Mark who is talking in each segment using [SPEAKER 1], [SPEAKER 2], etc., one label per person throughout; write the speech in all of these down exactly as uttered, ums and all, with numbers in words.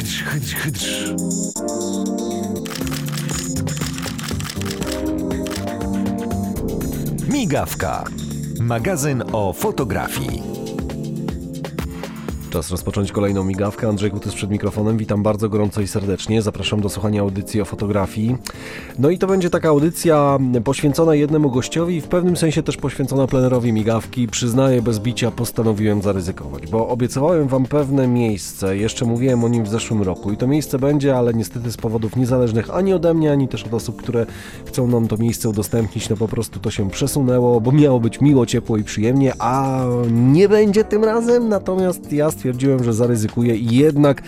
[SPEAKER 1] Hydrz, hydrz, hydrz. Migawka. Magazyn o fotografii. Czas rozpocząć kolejną migawkę. Andrzej Kutys przed mikrofonem. Witam bardzo gorąco i serdecznie. Zapraszam do słuchania audycji o fotografii. No i to będzie taka audycja poświęcona jednemu gościowi i w pewnym sensie też poświęcona plenerowi migawki. Przyznaję, bez bicia postanowiłem zaryzykować, bo obiecywałem wam pewne miejsce. Jeszcze mówiłem o nim w zeszłym roku i to miejsce będzie, ale niestety z powodów niezależnych ani ode mnie, ani też od osób, które chcą nam to miejsce udostępnić. No po prostu to się przesunęło, bo miało być miło, ciepło i przyjemnie, a nie będzie tym razem. Natomiast ja stwierdziłem, że zaryzykuję i jednak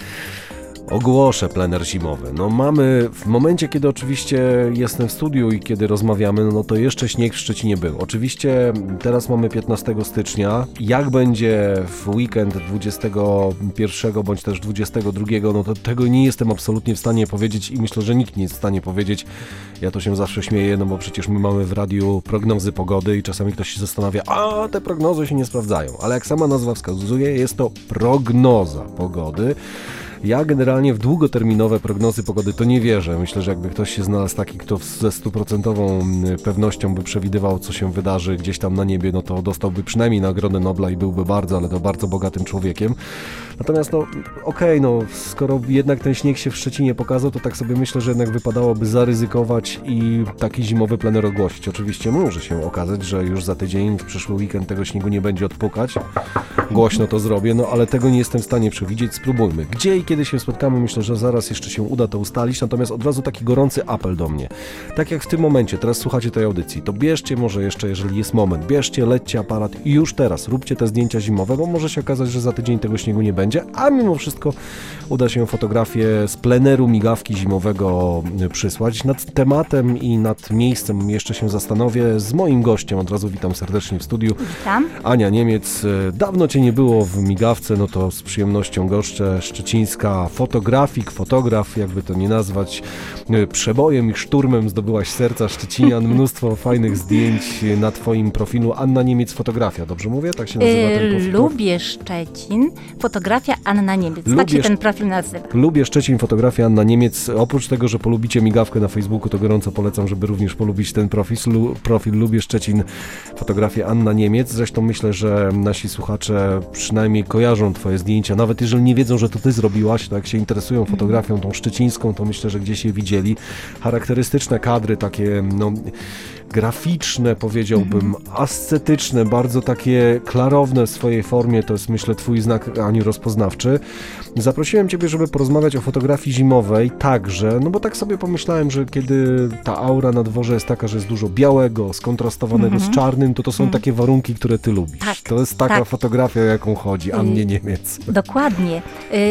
[SPEAKER 1] ogłoszę plener zimowy. No mamy, w momencie kiedy oczywiście jestem w studiu i kiedy rozmawiamy, no to jeszcze śnieg w Szczecinie był. Oczywiście teraz mamy piętnastego stycznia. Jak będzie w weekend dwudziestego pierwszego bądź też dwudziestego drugiego, no to tego nie jestem absolutnie w stanie powiedzieć i myślę, że nikt nie jest w stanie powiedzieć. Ja to się zawsze śmieję, no bo przecież my mamy w radiu prognozy pogody i czasami ktoś się zastanawia, a te prognozy się nie sprawdzają. Ale jak sama nazwa wskazuje, jest to prognoza pogody. Ja generalnie w długoterminowe prognozy pogody to nie wierzę. Myślę, że jakby ktoś się znalazł taki, kto ze stuprocentową pewnością by przewidywał, co się wydarzy gdzieś tam na niebie, no to dostałby przynajmniej Nagrodę Nobla i byłby bardzo, ale to bardzo bogatym człowiekiem. Natomiast no okej, okay, no skoro jednak ten śnieg się w Szczecinie pokazał, to tak sobie myślę, że jednak wypadałoby zaryzykować i taki zimowy plener ogłosić. Oczywiście może się okazać, że już za tydzień, w przyszły weekend tego śniegu nie będzie odpukać. Głośno to zrobię, no ale tego nie jestem w stanie przewidzieć. Spróbujmy. Gdzie i kiedy się spotkamy, myślę, że zaraz jeszcze się uda to ustalić, natomiast od razu taki gorący apel do mnie. Tak jak w tym momencie, teraz słuchacie tej audycji, to bierzcie może jeszcze, jeżeli jest moment, bierzcie, lećcie aparat i już teraz róbcie te zdjęcia zimowe, bo może się okazać, że za tydzień tego śniegu nie będzie, a mimo wszystko uda się fotografię z pleneru migawki zimowego przysłać. Nad tematem i nad miejscem jeszcze się zastanowię z moim gościem. Od razu witam serdecznie w studiu.
[SPEAKER 2] Witam.
[SPEAKER 1] Ania Niemiec. Dawno cię nie było w migawce, no to z przyjemnością goszczę. Szczecińska fotografik, fotograf, jakby to nie nazwać, przebojem i szturmem zdobyłaś serca Szczecinian, mnóstwo fajnych zdjęć na twoim profilu. Anna Niemiec Fotografia, dobrze mówię? Tak się nazywa ten profil?
[SPEAKER 2] Lubię Szczecin, fotografia Anna Niemiec,
[SPEAKER 1] Lubię,
[SPEAKER 2] tak się ten profil nazywa.
[SPEAKER 1] Lubię Szczecin, fotografia Anna Niemiec. Oprócz tego, że polubicie migawkę na Facebooku, to gorąco polecam, żeby również polubić ten profil. Lu, profil Lubię Szczecin, fotografia Anna Niemiec. Zresztą myślę, że nasi słuchacze przynajmniej kojarzą twoje zdjęcia, nawet jeżeli nie wiedzą, że to ty zrobiłaś, to jak się interesują fotografią tą szczecińską, to myślę, że gdzieś je widzieli. Charakterystyczne kadry, takie no graficzne, powiedziałbym, ascetyczne, bardzo takie klarowne w swojej formie, to jest myślę twój znak, Aniu, rozpoznawczy. Zaprosiłem ciebie, żeby porozmawiać o fotografii zimowej także, no bo tak sobie pomyślałem, że kiedy ta aura na dworze jest taka, że jest dużo białego, skontrastowanego mm-hmm. z czarnym, to to są mm. takie warunki, które ty lubisz.
[SPEAKER 2] Tak,
[SPEAKER 1] to jest taka
[SPEAKER 2] tak.
[SPEAKER 1] fotografia, o jaką chodzi, Annie Niemiec.
[SPEAKER 2] Dokładnie.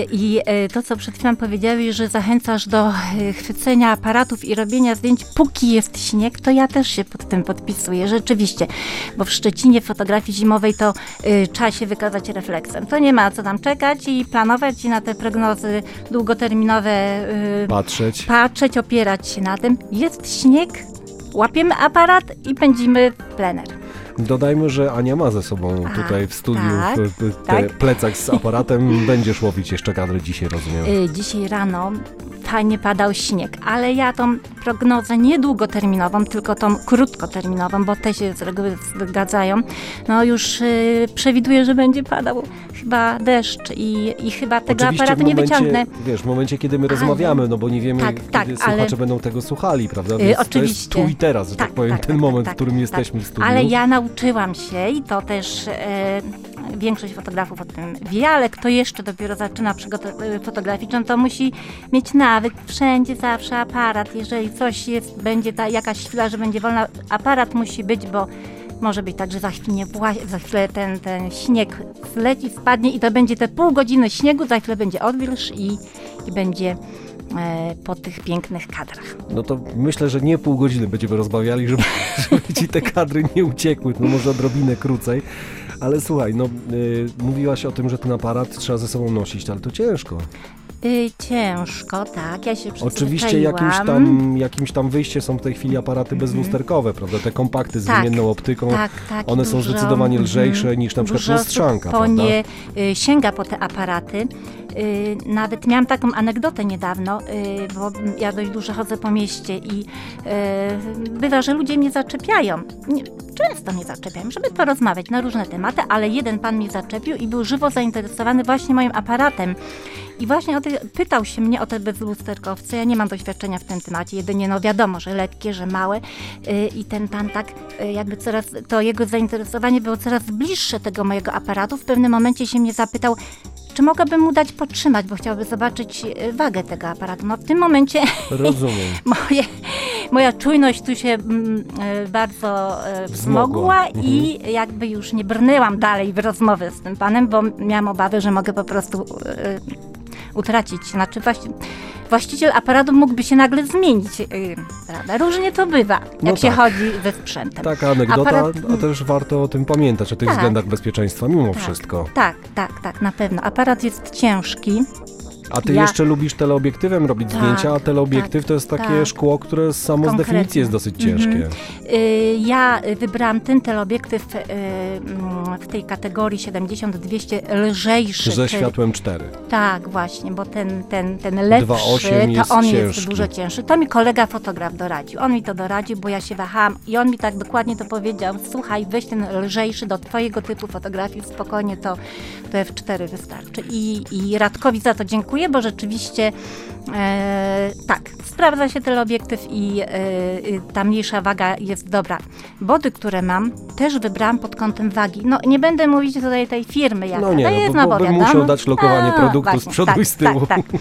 [SPEAKER 2] I to, co przed chwilą powiedziałeś, że zachęcasz do chwycenia aparatów i robienia zdjęć, póki jest śnieg, to ja też się pod tym podpisuję, rzeczywiście, bo w Szczecinie w fotografii zimowej to y, trzeba się wykazać refleksem. To nie ma co tam czekać i planować i na te prognozy długoterminowe y,
[SPEAKER 1] patrzeć.
[SPEAKER 2] patrzeć, opierać się na tym. Jest śnieg, łapiemy aparat i pędzimy w plener.
[SPEAKER 1] Dodajmy, że Ania ma ze sobą A, tutaj w studiu
[SPEAKER 2] tak,
[SPEAKER 1] w, w, te
[SPEAKER 2] tak.
[SPEAKER 1] plecak z aparatem. Będziesz łowić jeszcze kadry dzisiaj, rozumiem.
[SPEAKER 2] Y, dzisiaj rano fajnie padał śnieg, ale ja tą prognozę nie długoterminową, tylko tą krótkoterminową, bo te się z reguły zgadzają, no już y, przewiduję, że będzie padał chyba deszcz i, i chyba tego
[SPEAKER 1] Oczywiście
[SPEAKER 2] aparatu
[SPEAKER 1] momencie,
[SPEAKER 2] nie wyciągnę.
[SPEAKER 1] Wiesz, w momencie, kiedy my
[SPEAKER 2] ale,
[SPEAKER 1] rozmawiamy, no bo nie wiemy,
[SPEAKER 2] tak,
[SPEAKER 1] kiedy
[SPEAKER 2] tak,
[SPEAKER 1] słuchacze
[SPEAKER 2] ale,
[SPEAKER 1] będą tego słuchali, prawda?
[SPEAKER 2] Więc
[SPEAKER 1] oczywiście. To jest tu i teraz, że tak, tak powiem,
[SPEAKER 2] tak,
[SPEAKER 1] ten
[SPEAKER 2] tak,
[SPEAKER 1] moment,
[SPEAKER 2] tak,
[SPEAKER 1] w którym
[SPEAKER 2] tak,
[SPEAKER 1] jesteśmy
[SPEAKER 2] tak.
[SPEAKER 1] w studiu.
[SPEAKER 2] Ale ja nauczyłam się i to też e, większość fotografów o tym wie, ale kto jeszcze dopiero zaczyna przygodę fotograficzną, to musi mieć nawyk, wszędzie zawsze aparat. Jeżeli coś jest, będzie ta jakaś chwila, że będzie wolna, aparat musi być, bo może być tak, że za chwilę, za chwilę ten, ten śnieg zleci, spadnie i to będzie te pół godziny śniegu, za chwilę będzie odwilż i, i będzie e, po tych pięknych kadrach.
[SPEAKER 1] No to myślę, że nie pół godziny będziemy rozmawiali, żeby, żeby ci te kadry nie uciekły, no może odrobinę krócej. Ale słuchaj, no y, mówiłaś o tym, że ten aparat trzeba ze sobą nosić, ale to ciężko.
[SPEAKER 2] Y, ciężko, tak, ja się
[SPEAKER 1] Oczywiście jakimś tam, jakimś tam wyjście są w tej chwili aparaty mm-hmm. bezlusterkowe, prawda? Te kompakty z tak, wymienną optyką,
[SPEAKER 2] tak, tak,
[SPEAKER 1] one są
[SPEAKER 2] dużo,
[SPEAKER 1] zdecydowanie lżejsze mm-hmm. niż na przykład lustrzanka,
[SPEAKER 2] to
[SPEAKER 1] prawda?
[SPEAKER 2] nie y, sięga po te aparaty. Y, nawet miałam taką anegdotę niedawno, y, bo ja dość dużo chodzę po mieście i y, bywa, że ludzie mnie zaczepiają. Nie, często mnie zaczepiają, żeby porozmawiać na różne tematy, ale jeden pan mnie zaczepił i był żywo zainteresowany właśnie moim aparatem. I właśnie o te, pytał się mnie o te bezlusterkowce. Ja nie mam doświadczenia w tym temacie, jedynie no wiadomo, że lekkie, że małe. Yy, I ten pan tak yy, jakby coraz, to jego zainteresowanie było coraz bliższe tego mojego aparatu. W pewnym momencie się mnie zapytał, czy mogłabym mu dać potrzymać, bo chciałby zobaczyć yy, wagę tego aparatu. No w tym momencie
[SPEAKER 1] Rozumiem.
[SPEAKER 2] moje, moja czujność tu się mm, yy, bardzo yy, wzmogła
[SPEAKER 1] Mhm.
[SPEAKER 2] i jakby już nie brnęłam dalej w rozmowę z tym panem, bo miałam obawy, że mogę po prostu yy, utracić. Znaczy właśnie, właściciel aparatu mógłby się nagle zmienić. Yy, prawda? Różnie to bywa, jak
[SPEAKER 1] No
[SPEAKER 2] się
[SPEAKER 1] tak.
[SPEAKER 2] chodzi ze sprzętem.
[SPEAKER 1] Taka anegdota,
[SPEAKER 2] Aparat-
[SPEAKER 1] a też warto o tym pamiętać, o tych
[SPEAKER 2] Tak.
[SPEAKER 1] względach bezpieczeństwa mimo
[SPEAKER 2] Tak,
[SPEAKER 1] wszystko.
[SPEAKER 2] Tak, tak, tak, na pewno. Aparat jest ciężki.
[SPEAKER 1] A ty
[SPEAKER 2] Ja-
[SPEAKER 1] jeszcze lubisz teleobiektywem robić
[SPEAKER 2] Tak,
[SPEAKER 1] zdjęcia, a teleobiektyw
[SPEAKER 2] tak,
[SPEAKER 1] to jest takie
[SPEAKER 2] tak.
[SPEAKER 1] szkło, które samo z
[SPEAKER 2] Konkretnie.
[SPEAKER 1] definicji jest dosyć
[SPEAKER 2] Mhm.
[SPEAKER 1] ciężkie.
[SPEAKER 2] Y, Ja wybrałam ten teleobiektyw y, mm, w tej kategorii siedemdziesiąt dwieście lżejszy.
[SPEAKER 1] Ze
[SPEAKER 2] czyli-
[SPEAKER 1] światłem cztery.
[SPEAKER 2] Tak, właśnie, bo ten, ten, ten lepszy,
[SPEAKER 1] dwa osiem jest
[SPEAKER 2] to on jest
[SPEAKER 1] ciężki.
[SPEAKER 2] dużo cięższy. To mi kolega fotograf doradził. On mi to doradził, bo ja się wahałam i on mi tak dokładnie to powiedział. Słuchaj, weź ten lżejszy do twojego typu fotografii, spokojnie to, to F cztery wystarczy. I, I Radkowi za to dziękuję, bo rzeczywiście e, tak, sprawdza się teleobiektyw i e, e, ta mniejsza waga jest dobra. Body, które mam, też wybrałam pod kątem wagi. No nie będę mówić tutaj tej firmy, jaka
[SPEAKER 1] No nie,
[SPEAKER 2] to
[SPEAKER 1] no,
[SPEAKER 2] jest,
[SPEAKER 1] bo, bo bym
[SPEAKER 2] wiadomo.
[SPEAKER 1] musiał dać lokowanie
[SPEAKER 2] A,
[SPEAKER 1] produktu
[SPEAKER 2] właśnie,
[SPEAKER 1] z przodu
[SPEAKER 2] tak,
[SPEAKER 1] i z tyłu.
[SPEAKER 2] Tak, tak.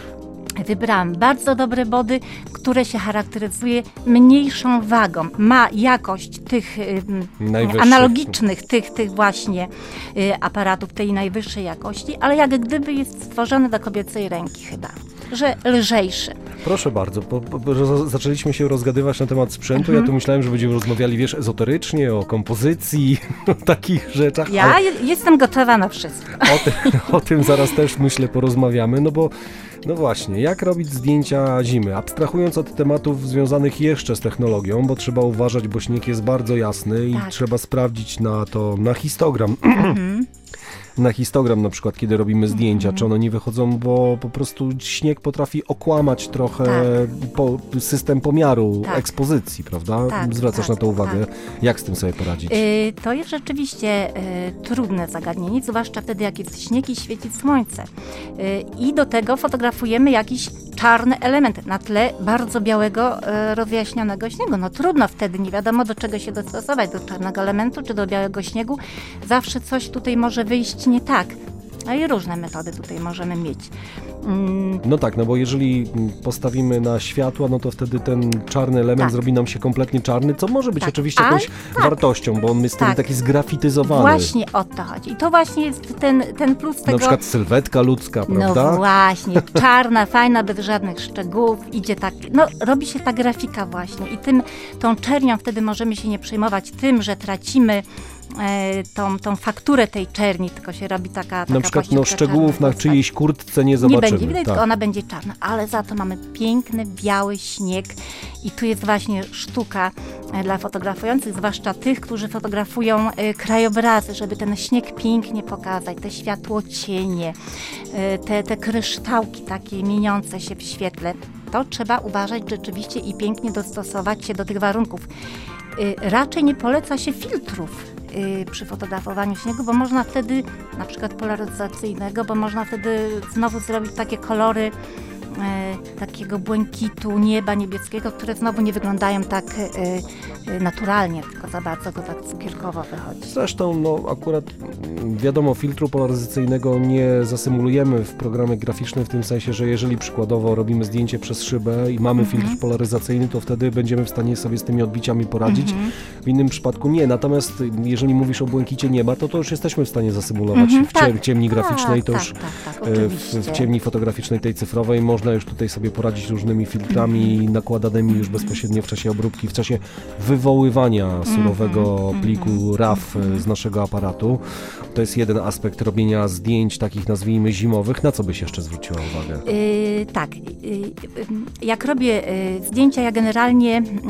[SPEAKER 2] Wybrałam bardzo dobre body, które się charakteryzuje mniejszą wagą. Ma jakość tych ym,
[SPEAKER 1] Najwyższych.
[SPEAKER 2] analogicznych, tych, tych właśnie y, aparatów tej najwyższej jakości, ale jak gdyby jest stworzony do kobiecej ręki chyba, że lżejszy.
[SPEAKER 1] Proszę bardzo, bo, bo, bo roz- zaczęliśmy się rozgadywać na temat sprzętu,
[SPEAKER 2] Mhm.
[SPEAKER 1] ja tu myślałem, że będziemy rozmawiali, wiesz, ezoterycznie, o kompozycji, o takich rzeczach,
[SPEAKER 2] Ja
[SPEAKER 1] ale
[SPEAKER 2] je, jestem gotowa na wszystko.
[SPEAKER 1] o, tym, o tym zaraz też, myślę, porozmawiamy, no bo no właśnie, jak robić zdjęcia zimy? Abstrahując od tematów związanych jeszcze z technologią, bo trzeba uważać, bo śnieg jest bardzo jasny i
[SPEAKER 2] Tak.
[SPEAKER 1] trzeba sprawdzić na to, na histogram,
[SPEAKER 2] Mhm.
[SPEAKER 1] na histogram na przykład, kiedy robimy zdjęcia, czy one nie wychodzą, bo po prostu śnieg potrafi okłamać trochę po, system pomiaru
[SPEAKER 2] Tak.
[SPEAKER 1] ekspozycji, prawda?
[SPEAKER 2] Tak,
[SPEAKER 1] Zwracasz
[SPEAKER 2] tak,
[SPEAKER 1] na to uwagę. Jak z tym sobie poradzić?
[SPEAKER 2] Y, To jest rzeczywiście y, trudne zagadnienie, zwłaszcza wtedy, jak jest śnieg i świeci słońce. Y, I do tego fotografujemy jakiś czarny element na tle bardzo białego, y, rozjaśnionego śniegu. No trudno wtedy, nie wiadomo do czego się dostosować, do czarnego elementu czy do białego śniegu. Zawsze coś tutaj może wyjść nie tak. No i różne metody tutaj możemy mieć. Mm,
[SPEAKER 1] No tak, no bo jeżeli postawimy na światła, no to wtedy ten czarny element
[SPEAKER 2] Tak.
[SPEAKER 1] zrobi nam się kompletnie czarny, co może być
[SPEAKER 2] Tak.
[SPEAKER 1] oczywiście
[SPEAKER 2] A,
[SPEAKER 1] jakąś
[SPEAKER 2] tak.
[SPEAKER 1] wartością, bo on jest wtedy
[SPEAKER 2] Tak.
[SPEAKER 1] taki zgrafityzowany.
[SPEAKER 2] Właśnie o to chodzi. I to właśnie jest ten, ten plus tego...
[SPEAKER 1] Na przykład sylwetka ludzka, prawda?
[SPEAKER 2] No właśnie, czarna, fajna, bez żadnych szczegółów, idzie tak, no robi się ta grafika właśnie i tym, tą czernią wtedy możemy się nie przejmować tym, że tracimy e, tą, tą fakturę tej czerni, tylko się robi taka, taka
[SPEAKER 1] Na przykład
[SPEAKER 2] właśnie
[SPEAKER 1] no,
[SPEAKER 2] taka
[SPEAKER 1] szczegółów
[SPEAKER 2] czarna
[SPEAKER 1] na
[SPEAKER 2] postać.
[SPEAKER 1] czyjejś kurtce nie
[SPEAKER 2] Nie
[SPEAKER 1] zobaczymy.
[SPEAKER 2] będzie widać,
[SPEAKER 1] tak.
[SPEAKER 2] tylko ona będzie czarna, ale za to mamy piękny, biały śnieg i tu jest właśnie sztuka e, dla fotografujących, zwłaszcza tych, którzy fotografują e, krajobrazy, żeby ten śnieg pięknie pokazać, te światło cienie, e, te, te kryształki takie mieniące się w świetle. To trzeba uważać rzeczywiście i pięknie dostosować się do tych warunków. E, raczej nie poleca się filtrów y, przy fotografowaniu śniegu, bo można wtedy, na przykład polaryzacyjnego, bo można wtedy znowu zrobić takie kolory e, takiego błękitu, nieba niebieskiego, które znowu nie wyglądają tak e, e, naturalnie, tylko za bardzo to tak cukierkowo wychodzi.
[SPEAKER 1] Zresztą, no akurat mm, wiadomo, filtru polaryzacyjnego nie zasymulujemy w programie graficznym w tym sensie, że jeżeli przykładowo robimy zdjęcie przez szybę i mamy
[SPEAKER 2] Mhm.
[SPEAKER 1] filtr polaryzacyjny, to wtedy będziemy w stanie sobie z tymi odbiciami poradzić.
[SPEAKER 2] Mhm.
[SPEAKER 1] W innym przypadku nie. Natomiast jeżeli mówisz o błękicie nieba, to to już jesteśmy w stanie zasymulować
[SPEAKER 2] Mhm,
[SPEAKER 1] w ciem,
[SPEAKER 2] tak.
[SPEAKER 1] ciemni graficznej, to
[SPEAKER 2] tak,
[SPEAKER 1] już
[SPEAKER 2] tak, tak, tak,
[SPEAKER 1] e, w,
[SPEAKER 2] oczywiście.
[SPEAKER 1] w ciemni fotograficznej tej cyfrowej można można już tutaj sobie poradzić różnymi filtrami nakładanymi już bezpośrednio w czasie obróbki, w czasie wywoływania surowego pliku RAW z naszego aparatu. To jest jeden aspekt robienia zdjęć takich, nazwijmy, zimowych. Na co byś jeszcze zwróciła uwagę?
[SPEAKER 2] Yy, tak, yy, yy, jak robię yy, zdjęcia, ja generalnie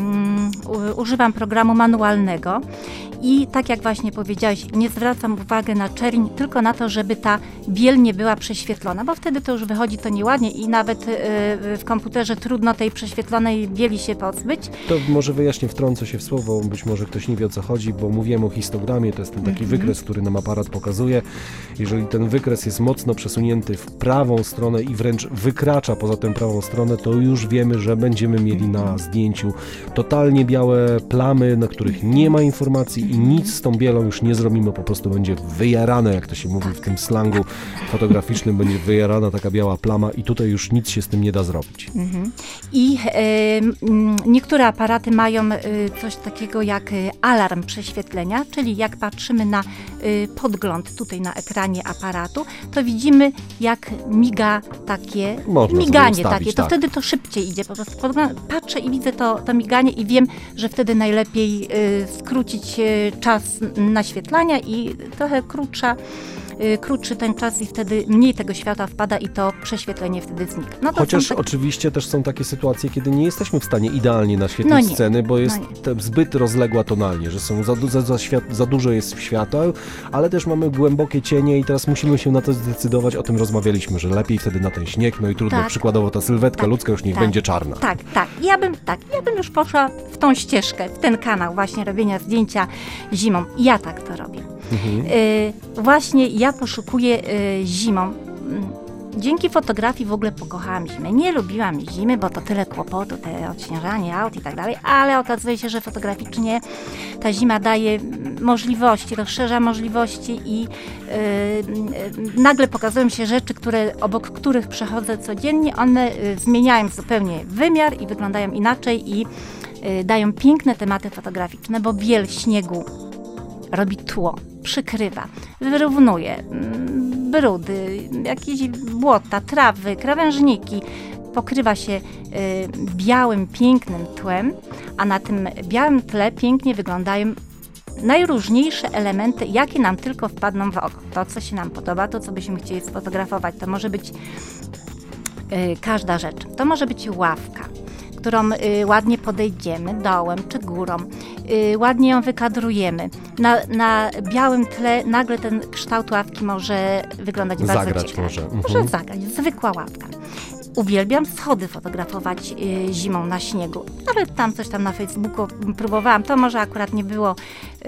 [SPEAKER 2] yy, używam programu manualnego i tak jak właśnie powiedziałeś, nie zwracam uwagi na czerń, tylko na to, żeby ta biel nie była prześwietlona, bo wtedy to już wychodzi to nieładnie i nawet yy, w komputerze trudno tej prześwietlonej bieli się pozbyć.
[SPEAKER 1] To może wyjaśnię, wtrącę się w słowo, być może ktoś nie wie, o co chodzi, bo mówiłem o histogramie, to jest ten taki mm-hmm. wykres, który nam aparat pokazuje. Jeżeli ten wykres jest mocno przesunięty w prawą stronę i wręcz wykracza poza tę prawą stronę, to już wiemy, że będziemy mieli na zdjęciu totalnie białe plamy, na których nie ma informacji i nic z tą bielą już nie zrobimy, po prostu będzie wyjarane, jak to się mówi w tym slangu fotograficznym, będzie wyjarana taka biała plama i tutaj już nic się z tym nie da zrobić.
[SPEAKER 2] Mhm. I y, niektóre aparaty mają y, coś takiego jak y, alarm prześwietlenia, czyli jak patrzymy na y, podgląd tutaj na ekranie aparatu, to widzimy jak miga takie,
[SPEAKER 1] Można
[SPEAKER 2] miganie
[SPEAKER 1] ustawić,
[SPEAKER 2] takie, to
[SPEAKER 1] tak.
[SPEAKER 2] wtedy to szybciej idzie, po prostu patrzę i widzę to, to miganie i wiem, że wtedy najlepiej y, skrócić y, czas naświetlania i trochę krótsza y, krótszy ten czas i wtedy mniej tego światła wpada i to prześwietlenie wtedy znika. No to
[SPEAKER 1] Chociaż
[SPEAKER 2] tak...
[SPEAKER 1] oczywiście też są takie sytuacje, kiedy nie jesteśmy w stanie idealnie naświetlić
[SPEAKER 2] No nie,
[SPEAKER 1] sceny, bo jest
[SPEAKER 2] no
[SPEAKER 1] zbyt rozległa tonalnie, że są za, du- za, za, świat- za dużo jest świateł, ale też mamy głębokie cienie i teraz musimy się na to zdecydować. O tym rozmawialiśmy, że lepiej wtedy na ten śnieg, no i trudno,
[SPEAKER 2] Tak.
[SPEAKER 1] przykładowo ta sylwetka
[SPEAKER 2] Tak,
[SPEAKER 1] ludzka już niech
[SPEAKER 2] tak,
[SPEAKER 1] będzie czarna.
[SPEAKER 2] Tak, tak. Ja bym, tak. Ja bym już poszła w tą ścieżkę, w ten kanał właśnie robienia zdjęcia zimą. Ja tak to robię.
[SPEAKER 1] Mhm.
[SPEAKER 2] Y, właśnie ja poszukuję y, zimą. Dzięki fotografii w ogóle pokochałam zimę. Nie lubiłam zimy, bo to tyle kłopotu, te odśnieżanie aut i tak dalej, ale okazuje się, że fotograficznie ta zima daje możliwości, rozszerza możliwości i yy, yy, nagle pokazują się rzeczy, które, obok których przechodzę codziennie. One yy, zmieniają zupełnie wymiar i wyglądają inaczej i yy, dają piękne tematy fotograficzne, bo biel śniegu robi tło, przykrywa, wyrównuje brudy, jakieś błota, trawy, krawężniki. Pokrywa się y, białym, pięknym tłem, a na tym białym tle pięknie wyglądają najróżniejsze elementy, jakie nam tylko wpadną w oko. To, co się nam podoba, to, co byśmy chcieli sfotografować. To może być y, każda rzecz. To może być ławka, którą y, ładnie podejdziemy dołem czy górą, y, ładnie ją wykadrujemy. Na, na białym tle nagle ten kształt ławki może wyglądać bardzo
[SPEAKER 1] Zagrać
[SPEAKER 2] ciekawie.
[SPEAKER 1] może. Mhm.
[SPEAKER 2] Może zagrać, zwykła ławka. Uwielbiam schody fotografować y, zimą na śniegu. Nawet tam coś tam na Facebooku próbowałam, to może akurat nie było,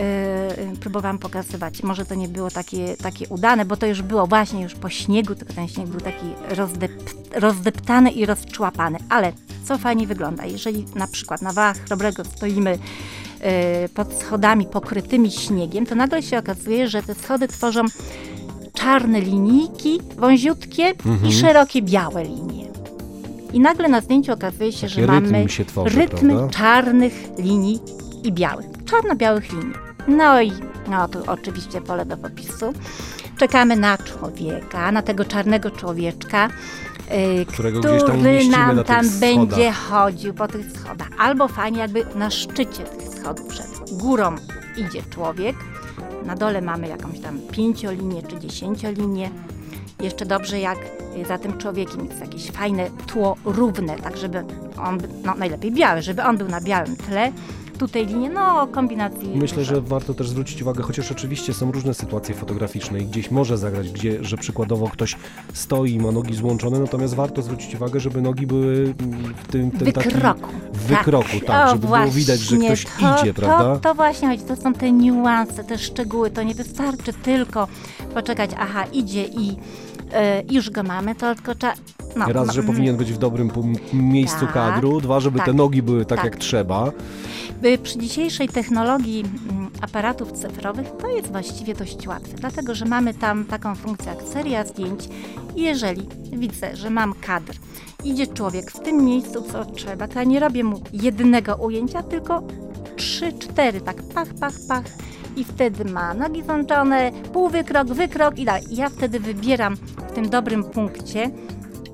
[SPEAKER 2] y, próbowałam pokazywać, może to nie było takie, takie udane, bo to już było właśnie już po śniegu, tylko ten śnieg był taki rozdep- rozdeptany i rozczłapany, ale co fajnie wygląda, jeżeli na przykład na wałach Chrobrego stoimy y, pod schodami pokrytymi śniegiem, to nagle się okazuje, że te schody tworzą czarne linijki, wąziutkie
[SPEAKER 1] Mhm.
[SPEAKER 2] i szerokie białe linie. I nagle na zdjęciu okazuje się,
[SPEAKER 1] Taki
[SPEAKER 2] że
[SPEAKER 1] rytm
[SPEAKER 2] mamy
[SPEAKER 1] się tworzy,
[SPEAKER 2] rytmy
[SPEAKER 1] prawda?
[SPEAKER 2] czarnych linii i białych, czarno-białych linii. No i no tu oczywiście pole do popisu. Czekamy na człowieka, na tego czarnego człowieczka, yy,
[SPEAKER 1] Którego gdzieś tam
[SPEAKER 2] który
[SPEAKER 1] umieścimy
[SPEAKER 2] nam
[SPEAKER 1] na tych
[SPEAKER 2] tam
[SPEAKER 1] schodach.
[SPEAKER 2] będzie chodził po tych schodach. Albo fajnie jakby na szczycie tych schodów przed górą idzie człowiek, na dole mamy jakąś tam pięciolinię czy dziesięciolinię. Jeszcze dobrze, jak za tym człowiekiem jest jakieś fajne tło równe, tak żeby on, no najlepiej białe, żeby on był na białym tle. Tutaj linie, no kombinacji.
[SPEAKER 1] Myślę,
[SPEAKER 2] dużo.
[SPEAKER 1] że warto też zwrócić uwagę, chociaż oczywiście są różne sytuacje fotograficzne i gdzieś może zagrać, gdzie, że przykładowo ktoś stoi i ma nogi złączone, natomiast warto zwrócić uwagę, żeby nogi były w tym, tym takim...
[SPEAKER 2] Wykroku.
[SPEAKER 1] W wykroku, tak,
[SPEAKER 2] O,
[SPEAKER 1] żeby było widać, że
[SPEAKER 2] właśnie,
[SPEAKER 1] ktoś
[SPEAKER 2] to,
[SPEAKER 1] idzie, prawda?
[SPEAKER 2] To, to właśnie chodzi, to są te niuanse, te szczegóły, to nie wystarczy tylko poczekać, aha, idzie i y, już go mamy, to tylko trzeba... No,
[SPEAKER 1] Raz, że
[SPEAKER 2] ma-
[SPEAKER 1] powinien być w dobrym pu- miejscu
[SPEAKER 2] Tak,
[SPEAKER 1] kadru, dwa, żeby
[SPEAKER 2] tak,
[SPEAKER 1] te nogi były tak,
[SPEAKER 2] tak.
[SPEAKER 1] jak trzeba.
[SPEAKER 2] Y, Przy dzisiejszej technologii mm, aparatów cyfrowych to jest właściwie dość łatwe, dlatego że mamy tam taką funkcję jak seria zdjęć i jeżeli widzę, że mam kadr, idzie człowiek w tym miejscu, co trzeba, to ja nie robię mu jednego ujęcia, tylko trzy, cztery, tak pach, pach, pach i wtedy ma nogi złączone, półwykrok, wykrok i dalej. I ja wtedy wybieram w tym dobrym punkcie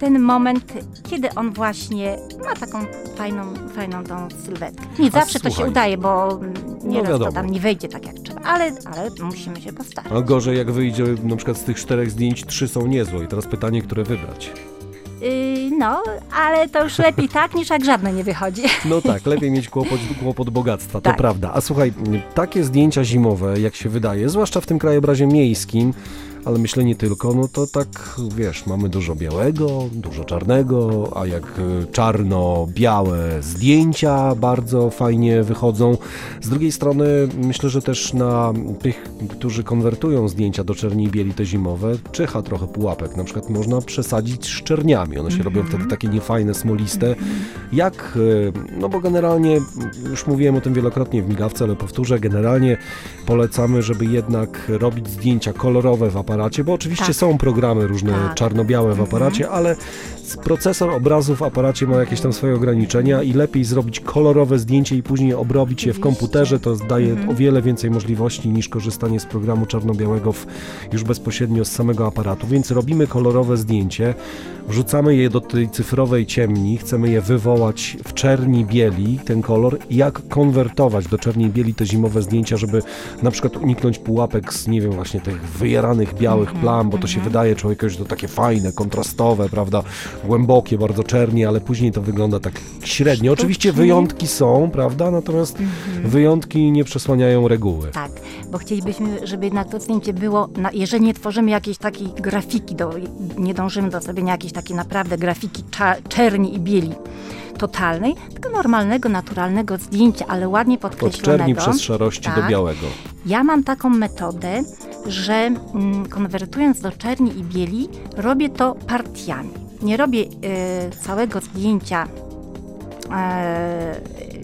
[SPEAKER 2] ten moment, kiedy on właśnie ma taką fajną, fajną tą sylwetkę. Nie
[SPEAKER 1] A
[SPEAKER 2] zawsze to się
[SPEAKER 1] słuchaj,
[SPEAKER 2] udaje, bo nieraz
[SPEAKER 1] wiadomo.
[SPEAKER 2] to tam nie wejdzie tak jak trzeba, ale, ale musimy się postarać.
[SPEAKER 1] A gorzej jak wyjdzie, na przykład z tych czterech zdjęć trzy są niezłe i teraz pytanie, które wybrać.
[SPEAKER 2] Yy, no, ale to już lepiej tak, niż jak żadne nie wychodzi.
[SPEAKER 1] No tak, lepiej mieć kłopot, kłopot bogactwa, to
[SPEAKER 2] Tak.
[SPEAKER 1] prawda. A słuchaj, takie zdjęcia zimowe, jak się wydaje, zwłaszcza w tym krajobrazie miejskim, ale myślę nie tylko, no to tak, wiesz, mamy dużo białego, dużo czarnego, a jak y, czarno-białe zdjęcia bardzo fajnie wychodzą. Z drugiej strony myślę, że też na tych, którzy konwertują zdjęcia do czerni i bieli te zimowe, czyha trochę pułapek. Na przykład można przesadzić z czerniami, one się robią wtedy takie niefajne, smoliste. Jak, y, no bo generalnie, już mówiłem o tym wielokrotnie w migawce, ale powtórzę, generalnie polecamy, żeby jednak robić zdjęcia kolorowe w aparacie, bo oczywiście
[SPEAKER 2] Tak.
[SPEAKER 1] są programy różne
[SPEAKER 2] Tak.
[SPEAKER 1] czarno-białe w aparacie, ale procesor obrazu w aparacie ma jakieś tam swoje ograniczenia i lepiej zrobić kolorowe zdjęcie i później obrobić je w
[SPEAKER 2] Oczywiście.
[SPEAKER 1] komputerze, to daje
[SPEAKER 2] Mhm.
[SPEAKER 1] o wiele więcej możliwości niż korzystanie z programu czarno-białego w, już bezpośrednio z samego aparatu, więc robimy kolorowe zdjęcie, wrzucamy je do tej cyfrowej ciemni, chcemy je wywołać w czerni bieli, ten kolor, jak konwertować do czerni bieli te zimowe zdjęcia, żeby na przykład uniknąć pułapek z, nie wiem, właśnie tych wyjaranych białych plam, bo to się wydaje człowiekowi, że to takie fajne, kontrastowe, prawda, głębokie bardzo czernie, ale później to wygląda tak średnio. Oczywiście
[SPEAKER 2] Sztucznie.
[SPEAKER 1] wyjątki są, prawda, natomiast wyjątki nie przesłaniają reguły.
[SPEAKER 2] Tak, bo chcielibyśmy, żeby jednak to zdjęcie było, na, jeżeli nie tworzymy jakiejś takiej grafiki, do, nie dążymy do zrobienia jakiejś takiej naprawdę grafiki cza, czerni i bieli totalnej, tylko normalnego, naturalnego zdjęcia, ale ładnie
[SPEAKER 1] Od
[SPEAKER 2] podkreślonego.
[SPEAKER 1] czerni przez szarości do
[SPEAKER 2] Tak.
[SPEAKER 1] białego.
[SPEAKER 2] Ja mam taką metodę, że mm, konwertując do czerni i bieli, robię to partiami. Nie robię e, całego zdjęcia e,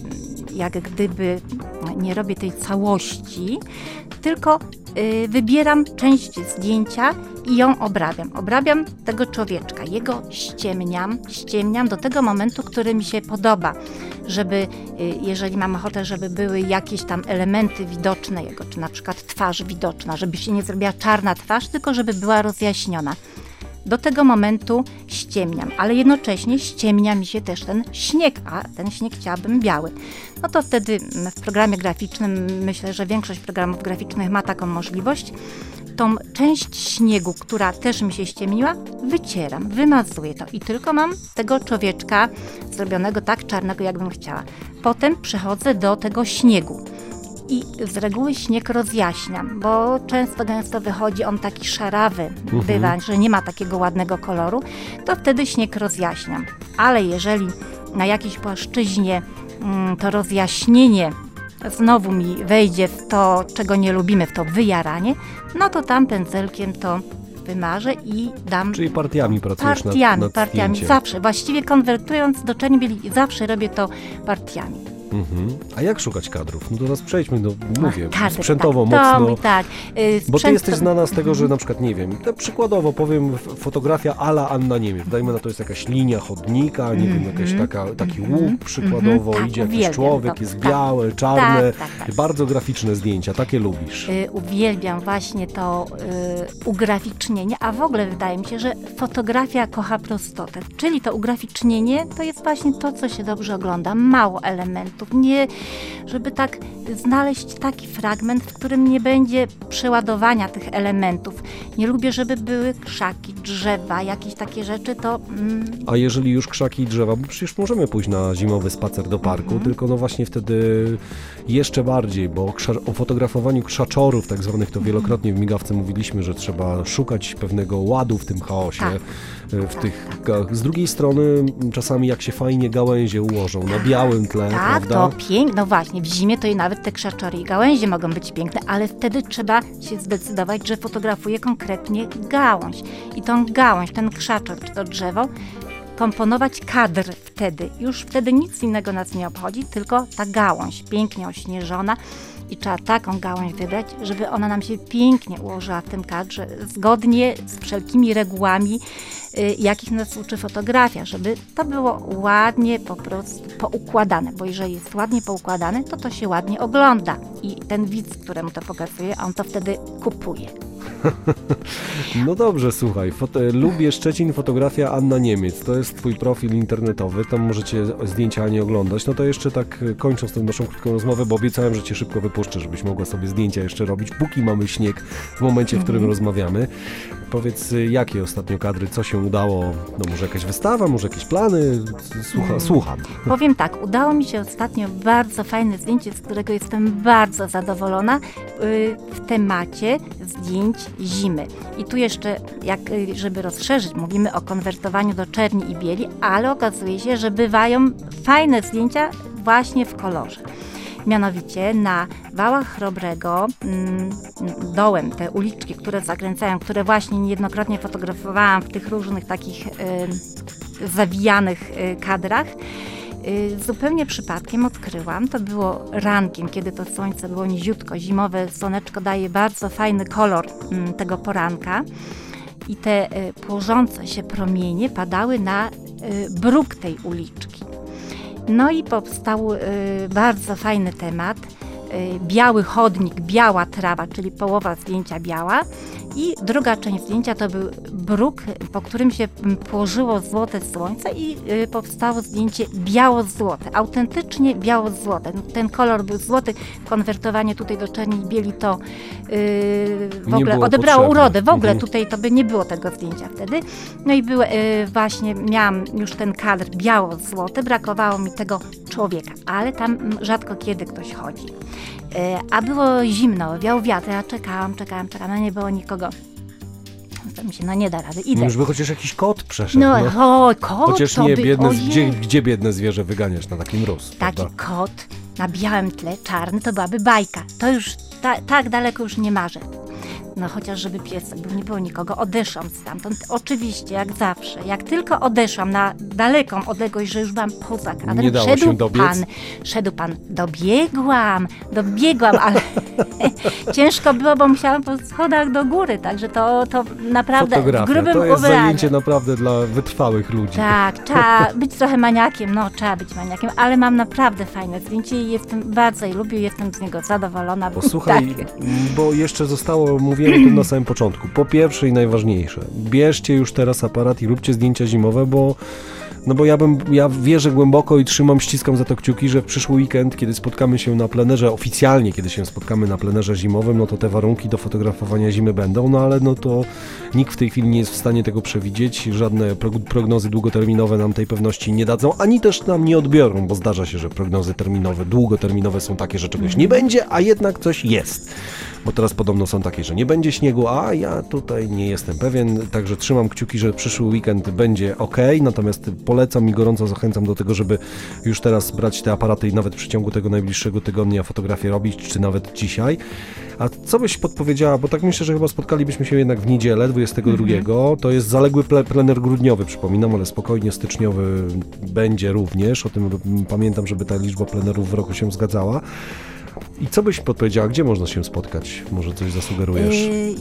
[SPEAKER 2] jak gdyby, nie robię tej całości, tylko y, wybieram część zdjęcia i ją obrabiam. Obrabiam tego człowieczka, jego ściemniam, ściemniam do tego momentu, który mi się podoba, żeby, y, jeżeli mam ochotę, żeby były jakieś tam elementy widoczne jego, czy na przykład twarz widoczna, żeby się nie zrobiła czarna twarz, tylko żeby była rozjaśniona. Do tego momentu ściemniam, ale jednocześnie ściemnia mi się też ten śnieg, a ten śnieg chciałabym biały. No to wtedy w programie graficznym, myślę, że większość programów graficznych ma taką możliwość, tą część śniegu, która też mi się ściemniła, wycieram, wymazuję to i tylko mam tego człowieczka zrobionego tak czarnego, jakbym chciała. Potem przechodzę do tego śniegu. I z reguły śnieg rozjaśniam, bo często gęsto wychodzi on taki szarawy,
[SPEAKER 1] Mhm.
[SPEAKER 2] bywa, że nie ma takiego ładnego koloru, to wtedy śnieg rozjaśniam. Ale jeżeli na jakiejś płaszczyźnie mm, to rozjaśnienie znowu mi wejdzie w to, czego nie lubimy, w to wyjaranie, no to tam pędzelkiem to wymarzę i dam
[SPEAKER 1] Czyli partiami pracujesz
[SPEAKER 2] partiami,
[SPEAKER 1] nad, nad
[SPEAKER 2] partiami,
[SPEAKER 1] zdjęciem.
[SPEAKER 2] zawsze. Właściwie konwertując do czerni bieli, zawsze robię to partiami.
[SPEAKER 1] Mhm. A jak szukać kadrów? No to teraz przejdźmy, no mówię,
[SPEAKER 2] Kadry,
[SPEAKER 1] sprzętowo
[SPEAKER 2] tak,
[SPEAKER 1] mocno.
[SPEAKER 2] To, tak. Yy,
[SPEAKER 1] Bo ty
[SPEAKER 2] sprzęt
[SPEAKER 1] jesteś
[SPEAKER 2] to-
[SPEAKER 1] znana z tego, że na przykład, nie wiem, to przykładowo powiem, f- fotografia a la Anna Niemiec. Dajmy na to jest jakaś linia chodnika, nie wiem, jakaś taka, taki łuk przykładowo,
[SPEAKER 2] tak,
[SPEAKER 1] idzie jakiś
[SPEAKER 2] uwielbiam
[SPEAKER 1] człowiek,
[SPEAKER 2] to.
[SPEAKER 1] jest
[SPEAKER 2] Tak.
[SPEAKER 1] białe, czarne,
[SPEAKER 2] Tak, tak, tak.
[SPEAKER 1] bardzo graficzne zdjęcia, takie lubisz.
[SPEAKER 2] Y, uwielbiam właśnie to y, ugraficznienie, a w ogóle wydaje mi się, że fotografia kocha prostotę. Czyli to ugraficznienie to jest właśnie to, co się dobrze ogląda. Mało elementów. Nie, żeby tak znaleźć taki fragment, w którym nie będzie przeładowania tych elementów. Nie lubię, żeby były krzaki, drzewa, jakieś takie rzeczy, to mm,
[SPEAKER 1] A jeżeli już krzaki i drzewa, bo przecież możemy pójść na zimowy spacer do parku,
[SPEAKER 2] Mhm.
[SPEAKER 1] tylko no właśnie wtedy jeszcze bardziej, bo o, krza- o fotografowaniu krzaczorów tak zwanych to wielokrotnie w migawce mówiliśmy, że trzeba szukać pewnego ładu w tym chaosie,
[SPEAKER 2] Tak.
[SPEAKER 1] e, w tych ga- z drugiej strony czasami jak się fajnie gałęzie ułożą na białym tle,
[SPEAKER 2] tak,
[SPEAKER 1] prawda?
[SPEAKER 2] to piękne. No właśnie, w zimie to i nawet te krzaczory i gałęzie mogą być piękne, ale wtedy trzeba się zdecydować, że fotografuję konkretnie gałąź. I tą gałąź, ten krzaczor czy to drzewo, komponować kadr wtedy. Już wtedy nic innego nas nie obchodzi, tylko ta gałąź pięknie ośnieżona i trzeba taką gałąź wybrać, żeby ona nam się pięknie ułożyła w tym kadrze, zgodnie z wszelkimi regułami, y, jakich nas uczy fotografia, żeby to było ładnie po prostu poukładane, bo jeżeli jest ładnie poukładane, to to się ładnie ogląda i ten widz, któremu to pokazuje, on to wtedy kupuje.
[SPEAKER 1] No dobrze, słuchaj, foto- lubię Szczecin, fotografia Anna Niemiec, to jest twój profil internetowy, tam możecie zdjęcia Ani oglądać. No to jeszcze tak kończąc tę naszą krótką rozmowę, bo obiecałem, że cię szybko wypuszczę, żebyś mogła sobie zdjęcia jeszcze robić, póki mamy śnieg w momencie, w którym rozmawiamy. Powiedz, jakie ostatnio kadry, co się udało, no może jakaś wystawa, może jakieś plany, Słucha, słucham.
[SPEAKER 2] Powiem tak, udało mi się ostatnio bardzo fajne zdjęcie, z którego jestem bardzo zadowolona, w temacie zdjęć zimy. I tu jeszcze, jak, żeby rozszerzyć, mówimy o konwertowaniu do czerni i bieli, ale okazuje się, że bywają fajne zdjęcia właśnie w kolorze. Mianowicie na Wałach Chrobrego mm, dołem te uliczki, które zakręcają, które właśnie niejednokrotnie fotografowałam w tych różnych takich y, zawijanych y, kadrach, y, zupełnie przypadkiem odkryłam, to było rankiem, kiedy to słońce było niziutko, zimowe słoneczko daje bardzo fajny kolor y, tego poranka i te y, płożące się promienie padały na y, bruk tej uliczki. No i powstał y, bardzo fajny temat, y, biały chodnik, biała trawa, czyli połowa zdjęcia biała i druga część zdjęcia to był bruk, po którym się położyło złote słońce i y, powstało zdjęcie biało-złote, autentycznie biało-złote. Ten kolor był złoty, konwertowanie tutaj do czerni i bieli to y, w
[SPEAKER 1] Nie
[SPEAKER 2] ogóle
[SPEAKER 1] było
[SPEAKER 2] odebrało
[SPEAKER 1] potrzebne.
[SPEAKER 2] urodę, w ogóle
[SPEAKER 1] Mhm.
[SPEAKER 2] tutaj to by nie było tego zdjęcia wtedy. No i był, y, właśnie miałam już ten kadr biało-złoty, brakowało mi tego człowieka, ale tam rzadko kiedy ktoś chodzi. A było zimno, wiał wiatr, ja czekałam, czekałam, czekałam, no nie było nikogo. To mi się, no nie da rady, idę.
[SPEAKER 1] No już by chociaż jakiś kot przeszedł.
[SPEAKER 2] No,
[SPEAKER 1] No.
[SPEAKER 2] o, kot
[SPEAKER 1] Chociaż
[SPEAKER 2] to
[SPEAKER 1] nie,
[SPEAKER 2] by,
[SPEAKER 1] biedne,
[SPEAKER 2] ojej.
[SPEAKER 1] gdzie, gdzie biedne zwierzę wyganiasz na taki mróz?
[SPEAKER 2] Taki
[SPEAKER 1] prawda?
[SPEAKER 2] kot na białym tle, czarny, to byłaby bajka. To już ta, tak daleko już nie marzę. No chociaż żeby piesek był, nie było nikogo, odeszłam stamtąd. Oczywiście, jak zawsze, jak tylko odeszłam na daleką odległość, że już byłam poza kadrem,
[SPEAKER 1] Nie dało
[SPEAKER 2] szedł
[SPEAKER 1] się dobiec?
[SPEAKER 2] pan, szedł pan, dobiegłam, dobiegłam, ale ciężko było, bo musiałam po schodach do góry, także to, to naprawdę w
[SPEAKER 1] Fotografia,
[SPEAKER 2] grubym
[SPEAKER 1] to jest
[SPEAKER 2] ubraniu.
[SPEAKER 1] zajęcie naprawdę dla wytrwałych ludzi.
[SPEAKER 2] Tak, trzeba być trochę maniakiem, no trzeba być maniakiem, ale mam naprawdę fajne zdjęcie i jestem, bardzo je lubię, jestem z niego zadowolona.
[SPEAKER 1] Posłuchaj,
[SPEAKER 2] Tak.
[SPEAKER 1] bo jeszcze zostało, mówiłem o tym na samym początku. Po pierwsze i najważniejsze, bierzcie już teraz aparat i róbcie zdjęcia zimowe, bo no bo ja bym, ja wierzę głęboko i trzymam, ściskam za to kciuki, że w przyszły weekend, kiedy spotkamy się na plenerze, oficjalnie kiedy się spotkamy na plenerze zimowym, no to te warunki do fotografowania zimy będą, no ale no to nikt w tej chwili nie jest w stanie tego przewidzieć, żadne prog- prognozy długoterminowe nam tej pewności nie dadzą, ani też nam nie odbiorą, bo zdarza się, że prognozy terminowe, długoterminowe są takie, że czegoś nie będzie, a jednak coś jest. Bo teraz podobno są takie, że nie będzie śniegu, a ja tutaj nie jestem pewien, także trzymam kciuki, że przyszły weekend będzie ok, natomiast polecam i gorąco zachęcam do tego, żeby już teraz brać te aparaty i nawet w przeciągu tego najbliższego tygodnia fotografię robić, czy nawet dzisiaj. A co byś podpowiedziała, bo tak myślę, że chyba spotkalibyśmy się jednak w niedzielę dwudziestego drugiego, to jest zaległy ple- plener grudniowy, przypominam, ale spokojnie styczniowy będzie również, o tym pamiętam, żeby ta liczba plenerów w roku się zgadzała. I co byś podpowiedziała, gdzie można się spotkać? Może coś zasugerujesz?
[SPEAKER 2] Yy,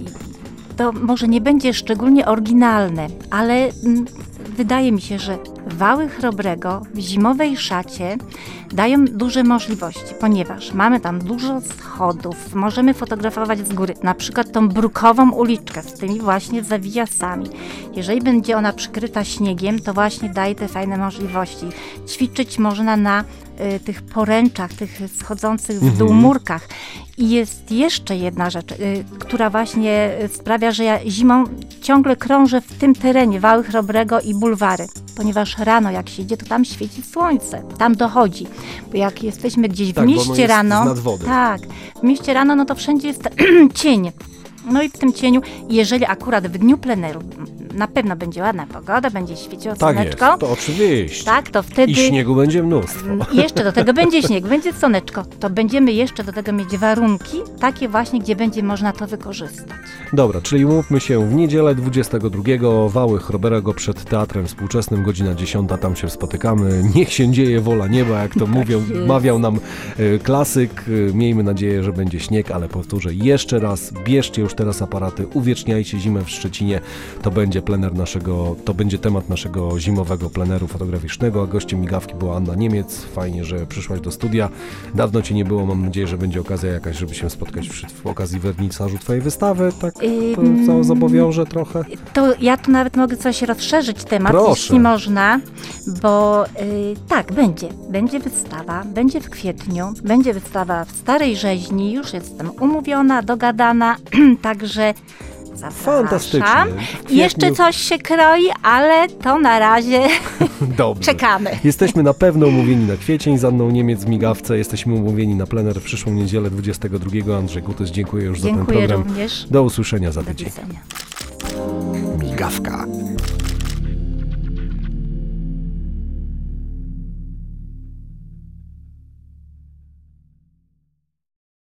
[SPEAKER 2] to może nie będzie szczególnie oryginalne, ale mm, wydaje mi się, że Wały Chrobrego w zimowej szacie dają duże możliwości, ponieważ mamy tam dużo schodów, możemy fotografować z góry, na przykład tą brukową uliczkę z tymi właśnie zawijasami. Jeżeli będzie ona przykryta śniegiem, to właśnie daje te fajne możliwości. Ćwiczyć można na y, tych poręczach, tych schodzących w dół murkach. I jest jeszcze jedna rzecz, y, która właśnie sprawia, że ja zimą ciągle krążę w tym terenie Wały Chrobrego i bulwary, ponieważ rano jak się idzie, to tam świeci słońce, tam dochodzi. Bo jak jesteśmy gdzieś w
[SPEAKER 1] Tak, bo ono
[SPEAKER 2] mieście
[SPEAKER 1] jest
[SPEAKER 2] rano,
[SPEAKER 1] z nad wody.
[SPEAKER 2] tak, w mieście rano, no to wszędzie jest cień. No i w tym cieniu, jeżeli akurat w dniu pleneru na pewno będzie ładna pogoda, będzie świeciło
[SPEAKER 1] Tak
[SPEAKER 2] słoneczko,
[SPEAKER 1] jest, to oczywiście.
[SPEAKER 2] tak, to wtedy
[SPEAKER 1] I śniegu będzie mnóstwo.
[SPEAKER 2] jeszcze do tego będzie śnieg, będzie słoneczko, to będziemy jeszcze do tego mieć warunki takie właśnie, gdzie będzie można to wykorzystać.
[SPEAKER 1] Dobra, czyli umówmy się w niedzielę dwudziestego drugiego Wały Chrobrego przed Teatrem Współczesnym, godzina dziesiąta, tam się spotykamy. Niech się dzieje wola nieba, jak to mówią,
[SPEAKER 2] jest.
[SPEAKER 1] mawiał nam e, klasyk. E, miejmy nadzieję, że będzie śnieg, ale powtórzę jeszcze raz, bierzcie już teraz aparaty, uwieczniajcie zimę w Szczecinie, to będzie będzie plener naszego, to będzie temat naszego zimowego pleneru fotograficznego, a gościem Migawki była Anna Niemiec. Fajnie, że przyszłaś do studia. Dawno Cię nie było, mam nadzieję, że będzie okazja jakaś, żeby się spotkać przy, w okazji wernisażu Twojej wystawy, tak? To
[SPEAKER 2] Ym,
[SPEAKER 1] co zobowiąże trochę?
[SPEAKER 2] To ja tu nawet mogę coś rozszerzyć temat,
[SPEAKER 1] Proszę.
[SPEAKER 2] jeśli można, bo y, tak, będzie. Będzie wystawa, będzie w kwietniu, będzie wystawa w Starej Rzeźni, już jestem umówiona, dogadana, także zapraszam.
[SPEAKER 1] Fantastycznie. W
[SPEAKER 2] I jeszcze
[SPEAKER 1] kwietniu-
[SPEAKER 2] coś się kroi, ale to na razie
[SPEAKER 1] Dobrze.
[SPEAKER 2] czekamy.
[SPEAKER 1] Jesteśmy na pewno umówieni na kwiecień z Anną Niemiec w Migawce. Jesteśmy umówieni na plener w przyszłą niedzielę dwudziestego drugiego. Andrzej Gutys, dziękuję już za ten
[SPEAKER 2] Dziękuję
[SPEAKER 1] program.
[SPEAKER 2] również.
[SPEAKER 1] Do usłyszenia za
[SPEAKER 2] Do
[SPEAKER 1] tydzień.
[SPEAKER 2] widzenia.
[SPEAKER 3] Migawka.